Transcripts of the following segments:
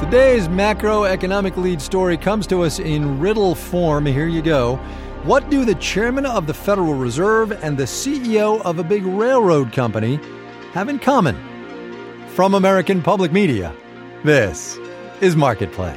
Today's macroeconomic lead story comes to us in riddle form. Here you go. What do the chairman of the Federal Reserve and the CEO of a big railroad company have in common? From American Public Media, this is Marketplace.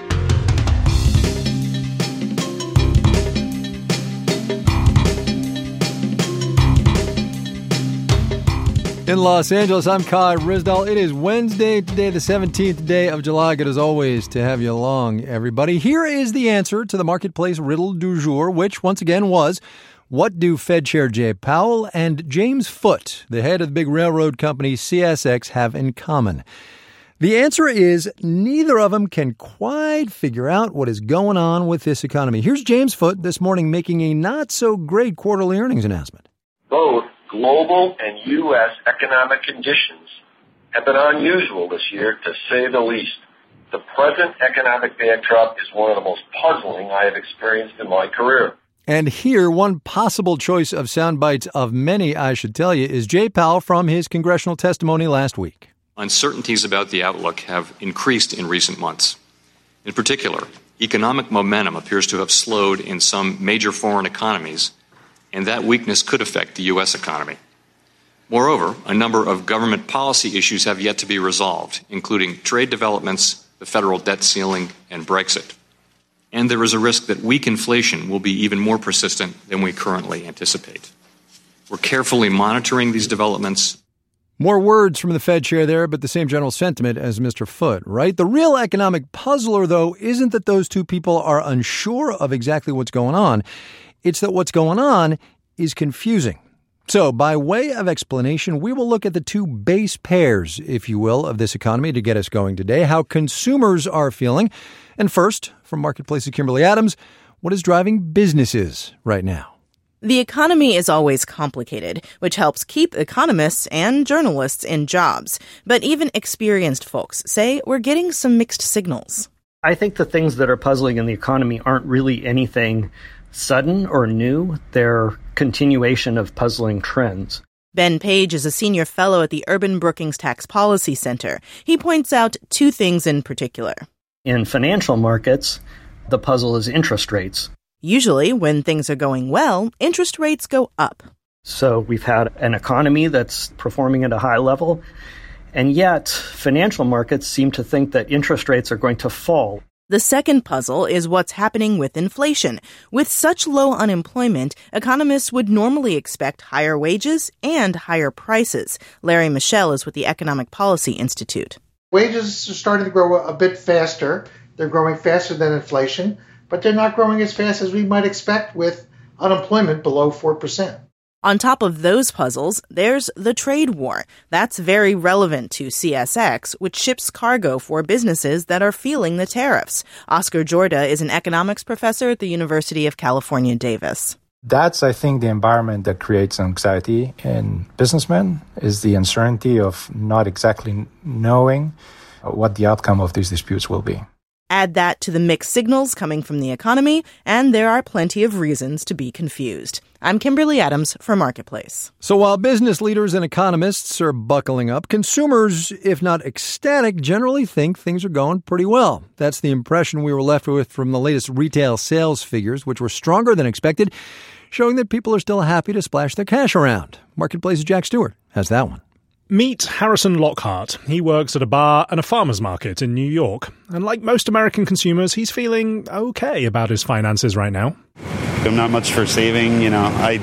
In Los Angeles, I'm Kai Ryssdal. It is Wednesday, today the 17th day of July. Good as always to have you along, everybody. Here is the answer to the Marketplace riddle du jour, which once again was, what do Fed Chair Jay Powell and James Foote, the head of the big railroad company CSX, have in common? The answer is neither of them can quite figure out what is going on with this economy. Here's James Foote this morning making a not-so-great quarterly earnings announcement. Both global and U.S. economic conditions have been unusual this year, to say the least. The present economic backdrop is one of the most puzzling I have experienced in my career. And here, one possible choice of sound bites of many, I should tell you, is Jay Powell from his congressional testimony last week. Uncertainties about the outlook have increased in recent months. In particular, economic momentum appears to have slowed in some major foreign economies, and that weakness could affect the U.S. economy. Moreover, a number of government policy issues have yet to be resolved, including trade developments, the federal debt ceiling, and Brexit. And there is a risk that weak inflation will be even more persistent than we currently anticipate. We're carefully monitoring these developments. More words from the Fed chair there, but the same general sentiment as Mr. Foote, right? The real economic puzzler, though, isn't that those two people are unsure of exactly what's going on. It's that what's going on is confusing. So, by way of explanation, we will look at the two base pairs, if you will, of this economy to get us going today, how consumers are feeling. And first, from Marketplace's Kimberly Adams, what is driving businesses right now? The economy is always complicated, which helps keep economists and journalists in jobs. But even experienced folks say we're getting some mixed signals. I think the things that are puzzling in the economy aren't really anything sudden or new. They're continuation of puzzling trends. Ben Page is a senior fellow at the Urban Brookings Tax Policy Center. He points out two things in particular. In financial markets, the puzzle is interest rates. Usually, when things are going well, interest rates go up. So we've had an economy that's performing at a high level, and yet financial markets seem to think that interest rates are going to fall. The second puzzle is what's happening with inflation. With such low unemployment, economists would normally expect higher wages and higher prices. Larry Michel is with the Economic Policy Institute. Wages are starting to grow a bit faster. They're growing faster than inflation, but they're not growing as fast as we might expect with unemployment below 4%. On top of those puzzles, there's the trade war. That's very relevant to CSX, which ships cargo for businesses that are feeling the tariffs. Oscar Jorda is an economics professor at the University of California, Davis. That's, I think, the environment that creates anxiety in businessmen, is the uncertainty of not exactly knowing what the outcome of these disputes will be. Add that to the mixed signals coming from the economy, and there are plenty of reasons to be confused. I'm Kimberly Adams for Marketplace. So while business leaders and economists are buckling up, consumers, if not ecstatic, generally think things are going pretty well. That's the impression we were left with from the latest retail sales figures, which were stronger than expected, showing that people are still happy to splash their cash around. Marketplace's Jack Stewart has that one. Meet Harrison Lockhart. He works at a bar and a farmer's market in New York. And like most American consumers, he's feeling okay about his finances right now. I'm not much for saving, I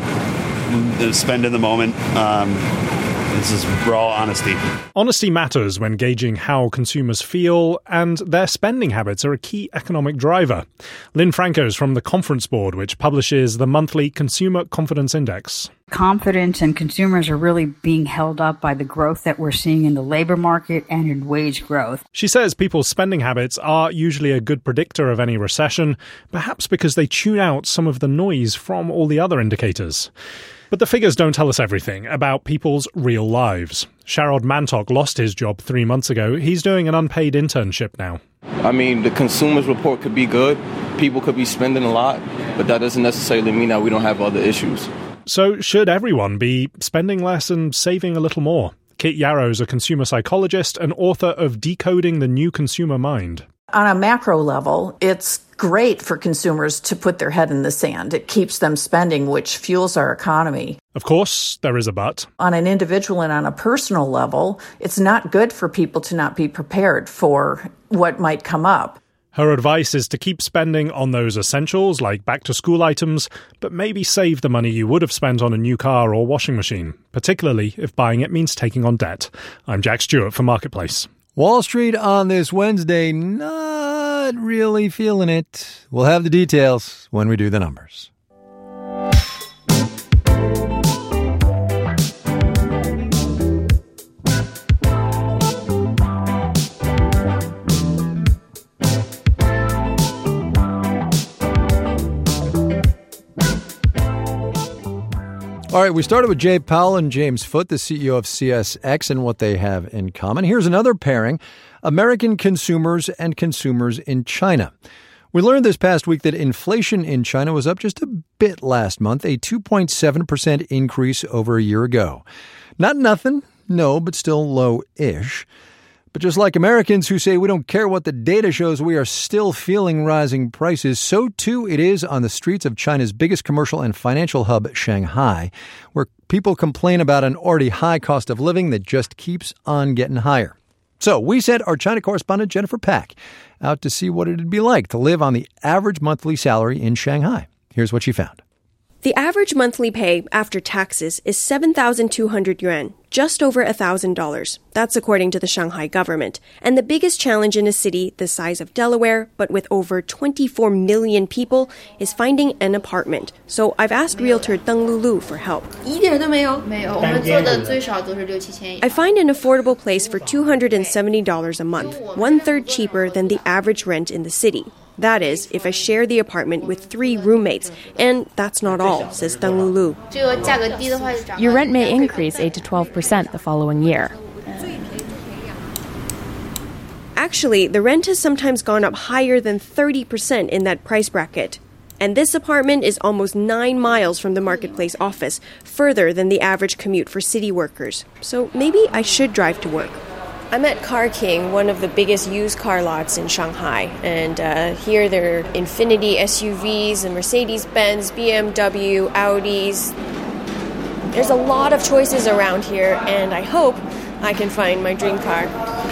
spend in the moment. This is raw honesty. Honesty matters when gauging how consumers feel, and their spending habits are a key economic driver. Lynn Franco's from the Conference Board, which publishes the monthly Consumer Confidence Index. Confidence and consumers are really being held up by the growth that we're seeing in the labor market and in wage growth. She says people's spending habits are usually a good predictor of any recession, perhaps because they tune out some of the noise from all the other indicators. But the figures don't tell us everything about people's real lives. Sharad Mantok lost his job 3 months ago. He's doing an unpaid internship now. I mean, the consumer's report could be good. People could be spending a lot, but that doesn't necessarily mean that we don't have other issues. So should everyone be spending less and saving a little more? Kit Yarrow is a consumer psychologist and author of Decoding the New Consumer Mind. On a macro level, it's great for consumers to put their head in the sand. It keeps them spending, which fuels our economy. Of course, there is a but. On an individual and on a personal level, it's not good for people to not be prepared for what might come up. Her advice is to keep spending on those essentials like back-to-school items, but maybe save the money you would have spent on a new car or washing machine, particularly if buying it means taking on debt. I'm Jack Stewart for Marketplace. Wall Street on this Wednesday, not really feeling it. We'll have the details when we do the numbers. All right, we started with Jay Powell and James Foote, the CEO of CSX, and what they have in common. Here's another pairing, American consumers and consumers in China. We learned this past week that inflation in China was up just a bit last month, a 2.7% increase over a year ago. Not nothing, no, but still low-ish. But just like Americans who say we don't care what the data shows, we are still feeling rising prices, so too it is on the streets of China's biggest commercial and financial hub, Shanghai, where people complain about an already high cost of living that just keeps on getting higher. So we sent our China correspondent Jennifer Pack out to see what it'd be like to live on the average monthly salary in Shanghai. Here's what she found. The average monthly pay after taxes is 7,200 yuan, just over $1,000. That's according to the Shanghai government. And the biggest challenge in a city the size of Delaware, but with over 24 million people, is finding an apartment. So I've asked realtor Deng Lulu for help. I find an affordable place for $270 a month, one-third cheaper than the average rent in the city. That is, if I share the apartment with 3 roommates. And that's not all, says Deng Lulu. Your rent may increase 8 to 12% the following year. Actually, the rent has sometimes gone up higher than 30% in that price bracket. And this apartment is almost 9 miles from the marketplace office, further than the average commute for city workers. So maybe I should drive to work. I'm at Car King, one of the biggest used car lots in Shanghai. And here there are Infiniti SUVs and Mercedes-Benz, BMW, Audis. There's a lot of choices around here, and I hope I can find my dream car.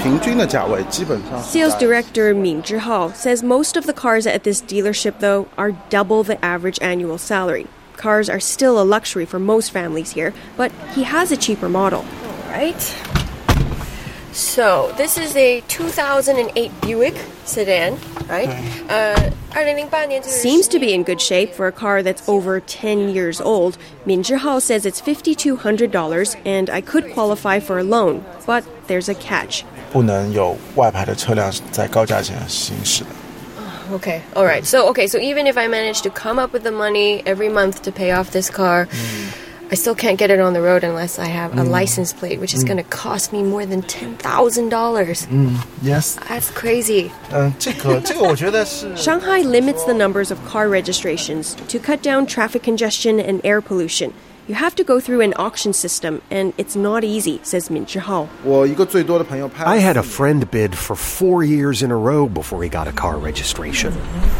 Sales director Min Zhihao says most of the cars at this dealership, though, are double the average annual salary. Cars are still a luxury for most families here, but he has a cheaper model. All right. So, this is a 2008 Buick sedan, right? Seems to be in good shape for a car that's over 10 years old. Min Zhihao says it's $5,200 and I could qualify for a loan, but there's a catch. Okay, all right. So even if I manage to come up with the money every month to pay off this car, I still can't get it on the road unless I have a license plate, which is going to cost me more than $10,000. Yes. That's crazy. Shanghai limits the numbers of car registrations to cut down traffic congestion and air pollution. You have to go through an auction system, and it's not easy, says Min Zhihao. I had a friend bid for 4 years in a row before he got a car registration.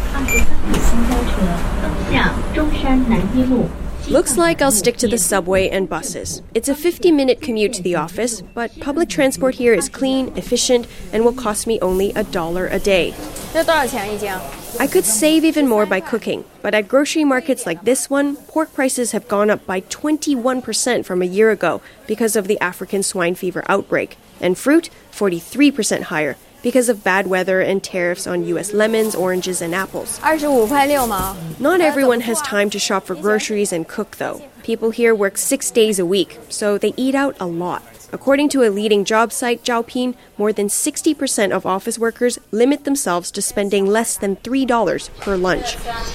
Looks like I'll stick to the subway and buses. It's a 50-minute commute to the office, but public transport here is clean, efficient, and will cost me only $1 a day. I could save even more by cooking, but at grocery markets like this one, pork prices have gone up by 21% from a year ago because of the African swine fever outbreak, and fruit 43% higher because of bad weather and tariffs on U.S. lemons, oranges, and apples. Not everyone has time to shop for groceries and cook, though. People here work 6 days a week, so they eat out a lot. According to a leading job site, Zhaopin, more than 60% of office workers limit themselves to spending less than $3 per lunch.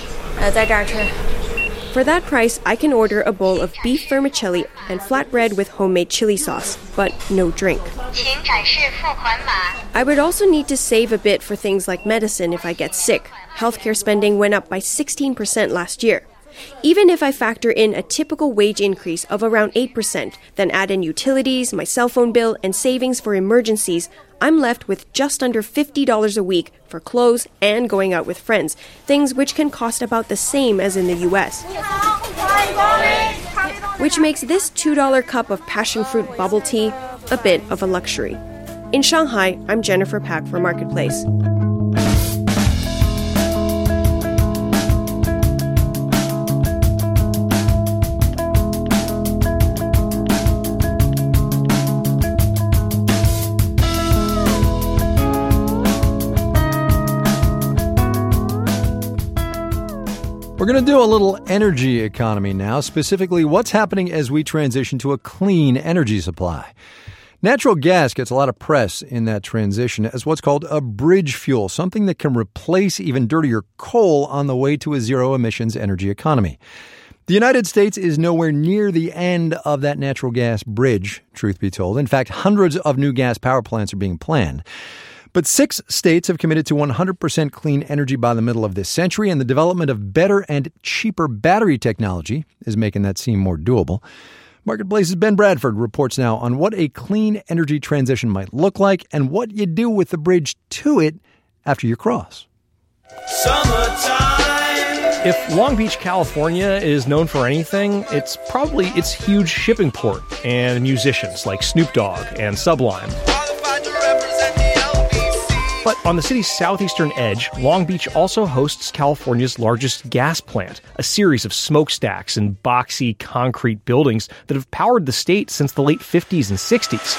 For that price, I can order a bowl of beef vermicelli and flatbread with homemade chili sauce, but no drink. I would also need to save a bit for things like medicine if I get sick. Healthcare spending went up by 16% last year. Even if I factor in a typical wage increase of around 8%, then add in utilities, my cell phone bill, and savings for emergencies, I'm left with just under $50 a week for clothes and going out with friends, things which can cost about the same as in the U.S. Which makes this $2 cup of passion fruit bubble tea a bit of a luxury. In Shanghai, I'm Jennifer Pak for Marketplace. We're going to do a little energy economy now, specifically what's happening as we transition to a clean energy supply. Natural gas gets a lot of press in that transition as what's called a bridge fuel, something that can replace even dirtier coal on the way to a zero-emissions energy economy. The United States is nowhere near the end of that natural gas bridge, truth be told. In fact, hundreds of new gas power plants are being planned. But 6 states have committed to 100% clean energy by the middle of this century, and the development of better and cheaper battery technology is making that seem more doable. Marketplace's Ben Bradford reports now on what a clean energy transition might look like and what you do with the bridge to it after you cross. Summertime. If Long Beach, California is known for anything, it's probably its huge shipping port and musicians like Snoop Dogg and Sublime. But on the city's southeastern edge, Long Beach also hosts California's largest gas plant, a series of smokestacks and boxy concrete buildings that have powered the state since the late 50s and 60s.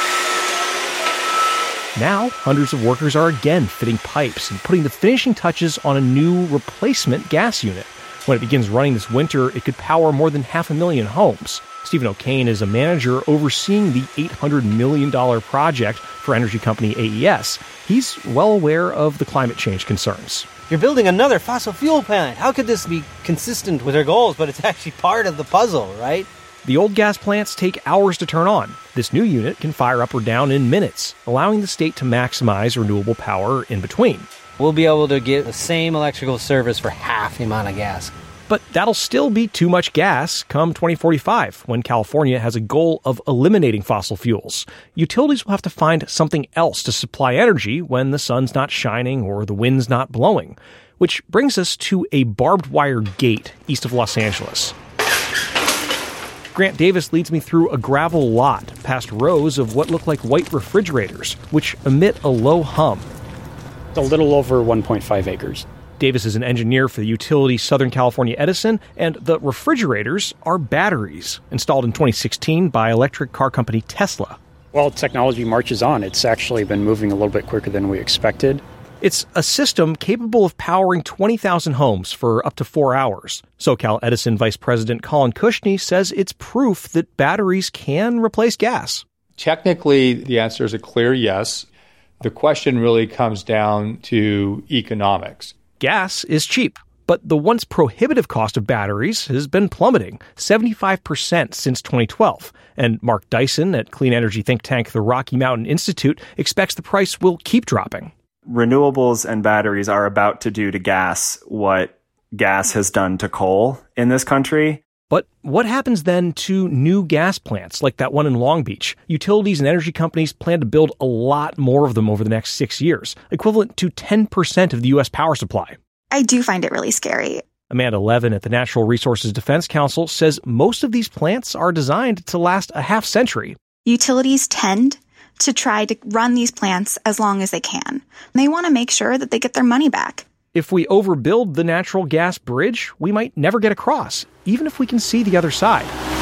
Now, hundreds of workers are again fitting pipes and putting the finishing touches on a new replacement gas unit. When it begins running this winter, it could power more than 500,000 homes. Stephen O'Kane is a manager overseeing the $800 million project for energy company AES. He's well aware of the climate change concerns. You're building another fossil fuel plant. How could this be consistent with our goals? But it's actually part of the puzzle, right? The old gas plants take hours to turn on. This new unit can fire up or down in minutes, allowing the state to maximize renewable power in between. We'll be able to get the same electrical service for half the amount of gas. But that'll still be too much gas come 2045, when California has a goal of eliminating fossil fuels. Utilities will have to find something else to supply energy when the sun's not shining or the wind's not blowing. Which brings us to a barbed wire gate east of Los Angeles. Grant Davis leads me through a gravel lot past rows of what look like white refrigerators, which emit a low hum. It's a little over 1.5 acres. Davis is an engineer for the utility Southern California Edison, and the refrigerators are batteries installed in 2016 by electric car company Tesla. Well, technology marches on. It's actually been moving a little bit quicker than we expected. It's a system capable of powering 20,000 homes for up to 4 hours. SoCal Edison Vice President Colin Kushney says it's proof that batteries can replace gas. Technically, the answer is a clear yes. The question really comes down to economics. Gas is cheap, but the once prohibitive cost of batteries has been plummeting 75% since 2012. And Mark Dyson at clean energy think tank the Rocky Mountain Institute expects the price will keep dropping. Renewables and batteries are about to do to gas what gas has done to coal in this country. But what happens then to new gas plants like that one in Long Beach? Utilities and energy companies plan to build a lot more of them over the next 6 years, equivalent to 10% of the U.S. power supply. I do find it really scary. Amanda Levin at the Natural Resources Defense Council says most of these plants are designed to last a half century. Utilities tend to try to run these plants as long as they can. They want to make sure that they get their money back. If we overbuild the natural gas bridge, we might never get across, even if we can see the other side.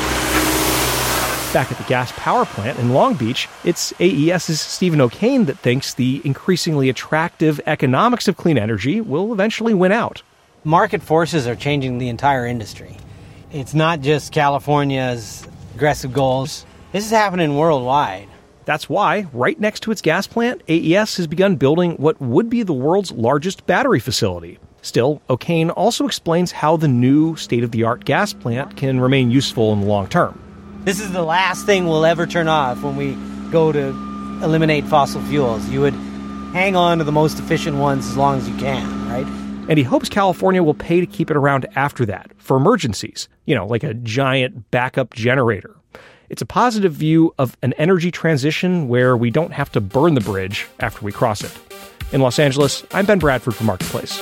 Back at the gas power plant in Long Beach, it's AES's Stephen O'Kane that thinks the increasingly attractive economics of clean energy will eventually win out. Market forces are changing the entire industry. It's not just California's aggressive goals. This is happening worldwide. That's why, right next to its gas plant, AES has begun building what would be the world's largest battery facility. Still, O'Kane also explains how the new state-of-the-art gas plant can remain useful in the long term. This is the last thing we'll ever turn off when we go to eliminate fossil fuels. You would hang on to the most efficient ones as long as you can, right? And he hopes California will pay to keep it around after that, for emergencies, like a giant backup generator. It's a positive view of an energy transition where we don't have to burn the bridge after we cross it. In Los Angeles, I'm Ben Bradford for Marketplace.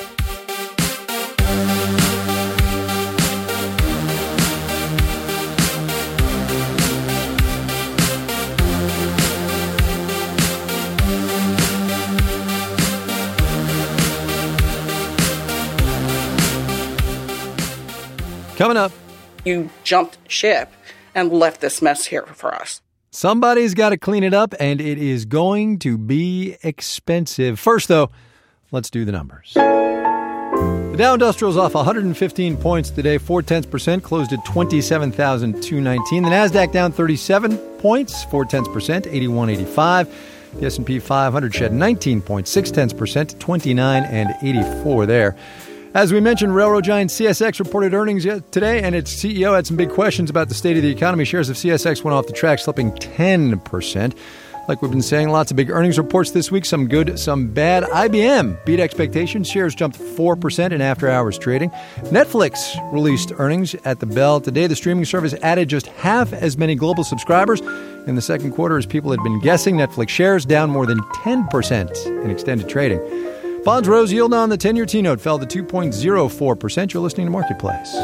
Coming up. You jumped ship and left this mess here for us. Somebody's got to clean it up, and it is going to be expensive. First, though, let's do the numbers. The Dow Industrial's off 115 points today, 0.4%, closed at 27,219. The Nasdaq down 37 points, 0.4%, 8185. The S&P 500 shed 19 points, 0.6%, 29 and 84 there. As we mentioned, railroad giant CSX reported earnings today, and its CEO had some big questions about the state of the economy. Shares of CSX went off the track, slipping 10%. Like we've been saying, lots of big earnings reports this week, some good, some bad. IBM beat expectations. Shares jumped 4% in after-hours trading. Netflix released earnings at the bell today. The streaming service added just half as many global subscribers in the second quarter as people had been guessing. Netflix shares down more than 10% in extended trading. Bonds rose, yield on the 10-year T-note fell to 2.04%. You're listening to Marketplace.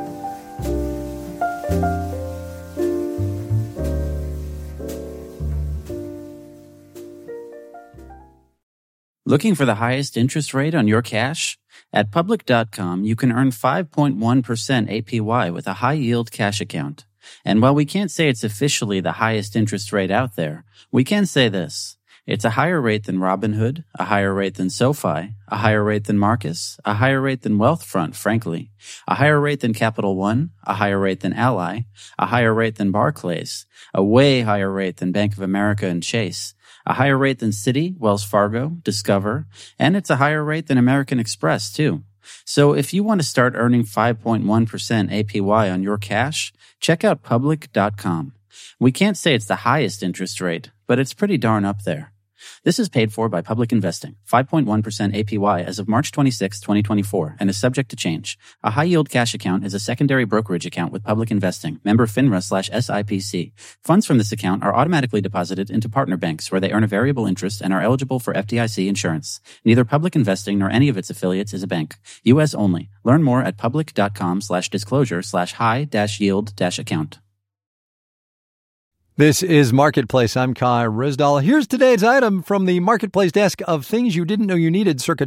Looking for the highest interest rate on your cash? At Public.com, you can earn 5.1% APY with a high-yield cash account. And while we can't say it's officially the highest interest rate out there, we can say this. It's a higher rate than Robinhood, a higher rate than SoFi, a higher rate than Marcus, a higher rate than Wealthfront, frankly, a higher rate than Capital One, a higher rate than Ally, a higher rate than Barclays, a way higher rate than Bank of America and Chase, a higher rate than Citi, Wells Fargo, Discover, and it's a higher rate than American Express, too. So if you want to start earning 5.1% APY on your cash, check out Public.com. We can't say it's the highest interest rate, but it's pretty darn up there. This is paid for by Public Investing, 5.1% APY as of March 26, 2024, and is subject to change. A high-yield cash account is a secondary brokerage account with Public Investing, member FINRA/SIPC. Funds from this account are automatically deposited into partner banks where they earn a variable interest and are eligible for FDIC insurance. Neither Public Investing nor any of its affiliates is a bank. U.S. only. Learn more at public.com/disclosure/high-yield-account. This is Marketplace. I'm Kai Ryssdal. Here's today's item from the Marketplace desk of things you didn't know you needed circa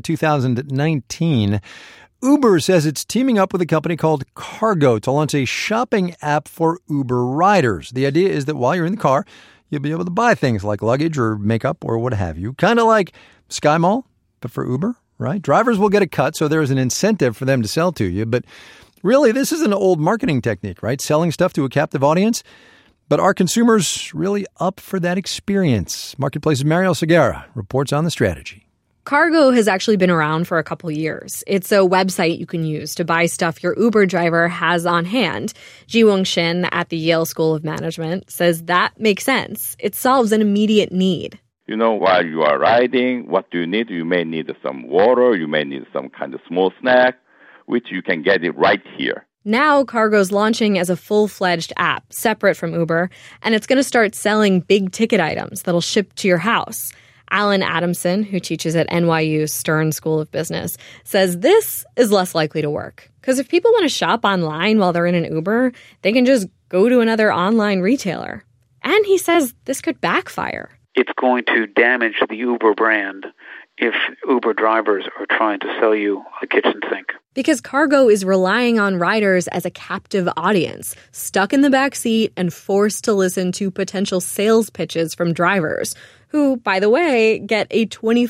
2019. Uber says it's teaming up with a company called Cargo to launch a shopping app for Uber riders. The idea is that while you're in the car, you'll be able to buy things like luggage or makeup or what have you. Kind of like SkyMall, but for Uber, right? Drivers will get a cut, so there's an incentive for them to sell to you. But really, this is an old marketing technique, right? Selling stuff to a captive audience. But are consumers really up for that experience? Marketplace's Mariel Segura reports on the strategy. Cargo has actually been around for a couple years. It's a website you can use to buy stuff your Uber driver has on hand. Ji-Won Shin at the Yale School of Management says that makes sense. It solves an immediate need. While you are riding, what do you need? You may need some water. You may need some kind of small snack, which you can get it right here. Now, Cargo's launching as a full-fledged app, separate from Uber, and it's going to start selling big-ticket items that'll ship to your house. Alan Adamson, who teaches at NYU Stern School of Business, says this is less likely to work. Because if people want to shop online while they're in an Uber, they can just go to another online retailer. And he says this could backfire. It's going to damage the Uber brand if Uber drivers are trying to sell you a kitchen sink. Because Cargo is relying on riders as a captive audience, stuck in the back seat and forced to listen to potential sales pitches from drivers, who, by the way, get a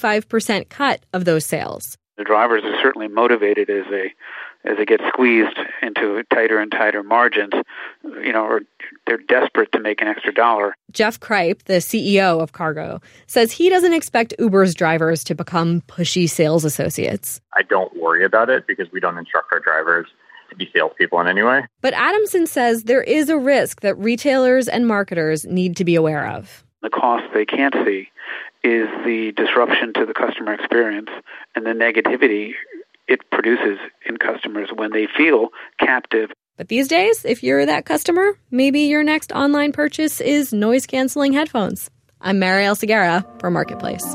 25% cut of those sales. The drivers are certainly motivated as they get squeezed into tighter and tighter margins, or they're desperate to make an extra dollar. Jeff Kripe, the CEO of Cargo, says he doesn't expect Uber's drivers to become pushy sales associates. I don't worry about it because we don't instruct our drivers to be salespeople in any way. But Adamson says there is a risk that retailers and marketers need to be aware of. The cost they can't see is the disruption to the customer experience and the negativity it produces in customers when they feel captive. But these days, if you're that customer, maybe your next online purchase is noise-canceling headphones. I'm Marielle Segura for Marketplace.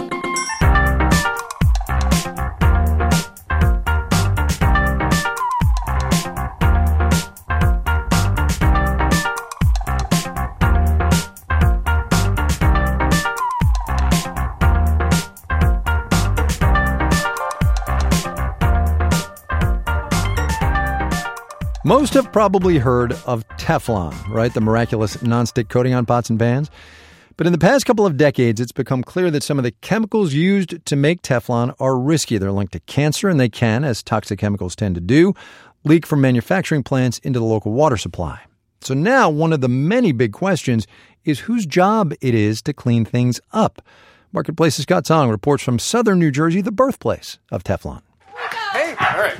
Most have probably heard of Teflon, right? The miraculous nonstick coating on pots and pans. But in the past couple of decades, it's become clear that some of the chemicals used to make Teflon are risky. They're linked to cancer, and they can, as toxic chemicals tend to do, leak from manufacturing plants into the local water supply. So now one of the many big questions is whose job it is to clean things up. Marketplace's Scott Song reports from southern New Jersey, the birthplace of Teflon. Hey, all right.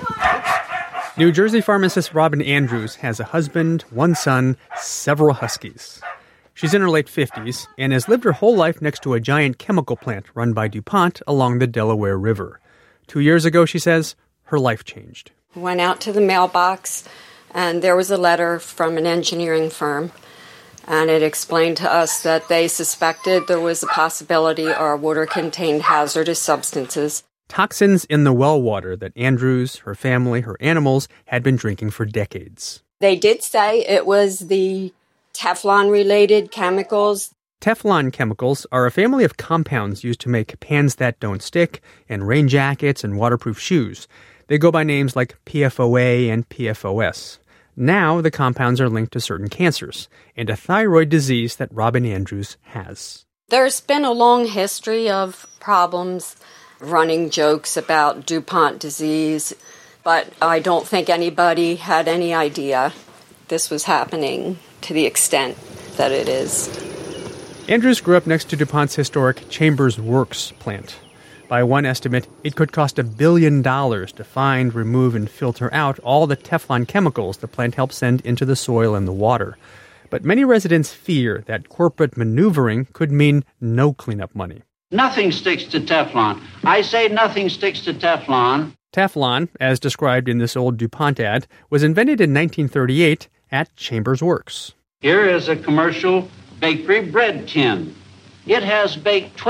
New Jersey pharmacist Robin Andrews has a husband, one son, several huskies. She's in her late 50s and has lived her whole life next to a giant chemical plant run by DuPont along the Delaware River. 2 years ago, she says, her life changed. Went out to the mailbox, and there was a letter from an engineering firm, and it explained to us that they suspected there was a possibility our water contained hazardous substances. Toxins in the well water that Andrews, her family, her animals had been drinking for decades. They did say it was the Teflon-related chemicals. Teflon chemicals are a family of compounds used to make pans that don't stick and rain jackets and waterproof shoes. They go by names like PFOA and PFOS. Now the compounds are linked to certain cancers and a thyroid disease that Robin Andrews has. There's been a long history of problems, running jokes about DuPont disease, but I don't think anybody had any idea this was happening to the extent that it is. Andrews grew up next to DuPont's historic Chambers Works plant. By one estimate, it could cost $1 billion to find, remove, and filter out all the Teflon chemicals the plant helped send into the soil and the water. But many residents fear that corporate maneuvering could mean no cleanup money. Nothing sticks to Teflon. I say nothing sticks to Teflon. Teflon, as described in this old DuPont ad, was invented in 1938 at Chambers Works. Here is a commercial bakery bread tin. It has baked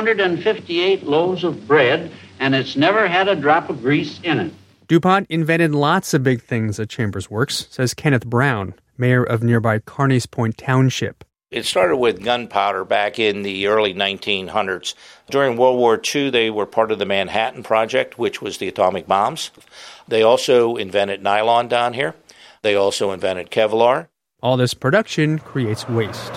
1,258 loaves of bread, and it's never had a drop of grease in it. DuPont invented lots of big things at Chambers Works, says Kenneth Brown, mayor of nearby Carneys Point Township. It started with gunpowder back in the early 1900s. During World War II, they were part of the Manhattan Project, which was the atomic bombs. They also invented nylon down here. They also invented Kevlar. All this production creates waste.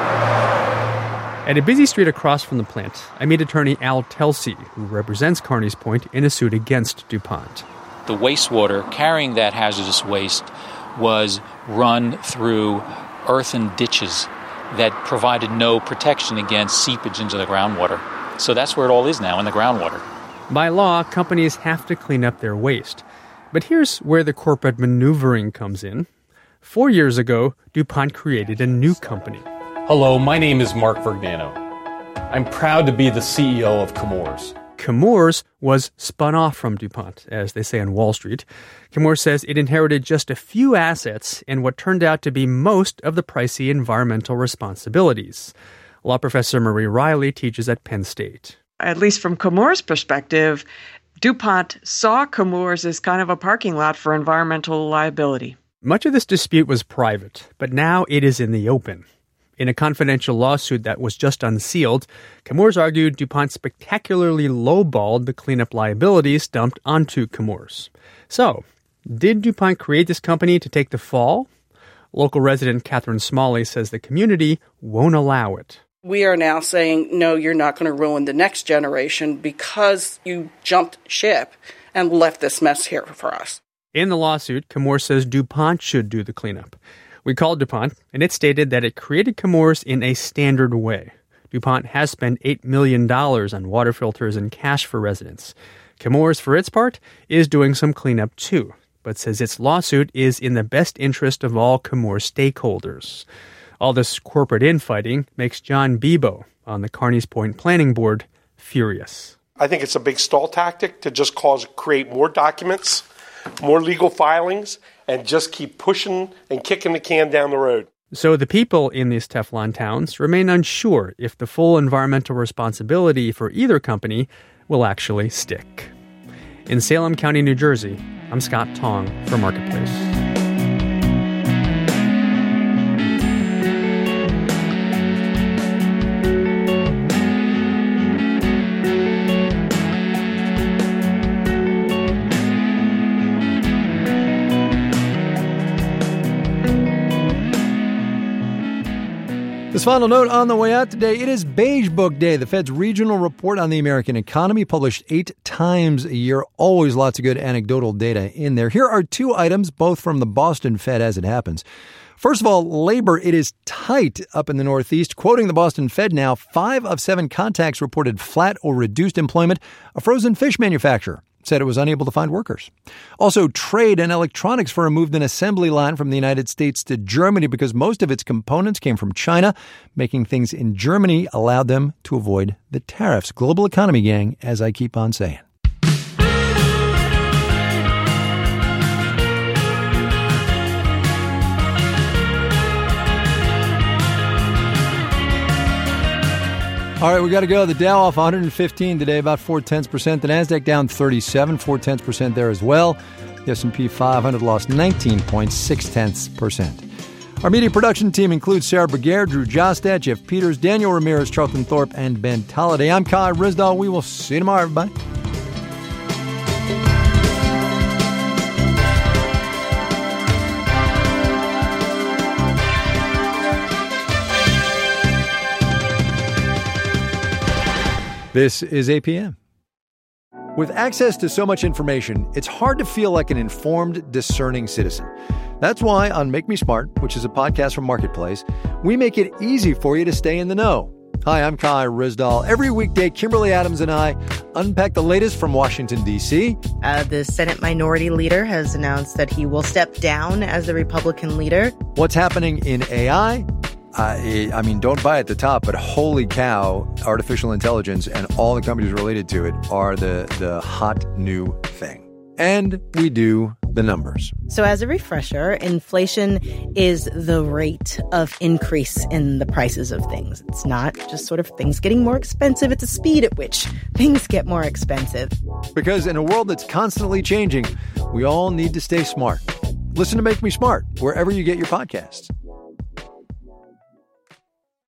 At a busy street across from the plant, I meet attorney Al Telsey, who represents Carneys Point in a suit against DuPont. The wastewater carrying that hazardous waste was run through earthen ditches that provided no protection against seepage into the groundwater. So that's where it all is now, in the groundwater. By law, companies have to clean up their waste. But here's where the corporate maneuvering comes in. 4 years ago, DuPont created a new company. Hello, my name is Mark Vergnano. I'm proud to be the CEO of Chemours. Chemours was spun off from DuPont, as they say on Wall Street. Chemours says it inherited just a few assets and what turned out to be most of the pricey environmental responsibilities. Law professor Marie Riley teaches at Penn State. At least from Chemours' perspective, DuPont saw Chemours as kind of a parking lot for environmental liability. Much of this dispute was private, but now it is in the open. In a confidential lawsuit that was just unsealed, Chemours argued DuPont spectacularly lowballed the cleanup liabilities dumped onto Chemours. So, did DuPont create this company to take the fall? Local resident Catherine Smalley says the community won't allow it. We are now saying, no, you're not going to ruin the next generation because you jumped ship and left this mess here for us. In the lawsuit, Chemours says DuPont should do the cleanup. We called DuPont, and it stated that it created Chemours in a standard way. DuPont has spent $8 million on water filters and cash for residents. Chemours, for its part, is doing some cleanup too, but says its lawsuit is in the best interest of all Chemours stakeholders. All this corporate infighting makes John Bebo on the Carneys Point Planning Board furious. I think it's a big stall tactic to create more documents, more legal filings, and just keep pushing and kicking the can down the road. So the people in these Teflon towns remain unsure if the full environmental responsibility for either company will actually stick. In Salem County, New Jersey, I'm Scott Tong for Marketplace. This final note on the way out today, it is Beige Book Day, the Fed's regional report on the American economy, published 8 times a year. Always lots of good anecdotal data in there. Here are 2 items, both from the Boston Fed as it happens. First of all, labor, it is tight up in the Northeast. Quoting the Boston Fed now, 5 of 7 contacts reported flat or reduced employment. A frozen fish manufacturer said it was unable to find workers. Also, trade and electronics firm moved an assembly line from the United States to Germany because most of its components came from China. Making things in Germany allowed them to avoid the tariffs. Global economy, gang, as I keep on saying. All right, we got to go. The Dow off 115 today, about 0.4%. The Nasdaq down 37, 0.4% there as well. The S&P 500 lost 19.6%. Our media production team includes Sarah Berger, Drew Jostad, Jeff Peters, Daniel Ramirez, Charlton Thorpe, and Ben Tolliday. I'm Kai Risdall. We will see you tomorrow, everybody. This is APM. With access to so much information, it's hard to feel like an informed, discerning citizen. That's why on Make Me Smart, which is a podcast from Marketplace, we make it easy for you to stay in the know. Hi, I'm Kai Risdall. Every weekday, Kimberly Adams and I unpack the latest from Washington, D.C. The Senate Minority Leader has announced that he will step down as the Republican leader. What's happening in AI? I mean, don't buy at the top, but holy cow, artificial intelligence and all the companies related to it are the hot new thing. And we do the numbers. So as a refresher, inflation is the rate of increase in the prices of things. It's not just sort of things getting more expensive. It's the speed at which things get more expensive. Because in a world that's constantly changing, we all need to stay smart. Listen to Make Me Smart wherever you get your podcasts.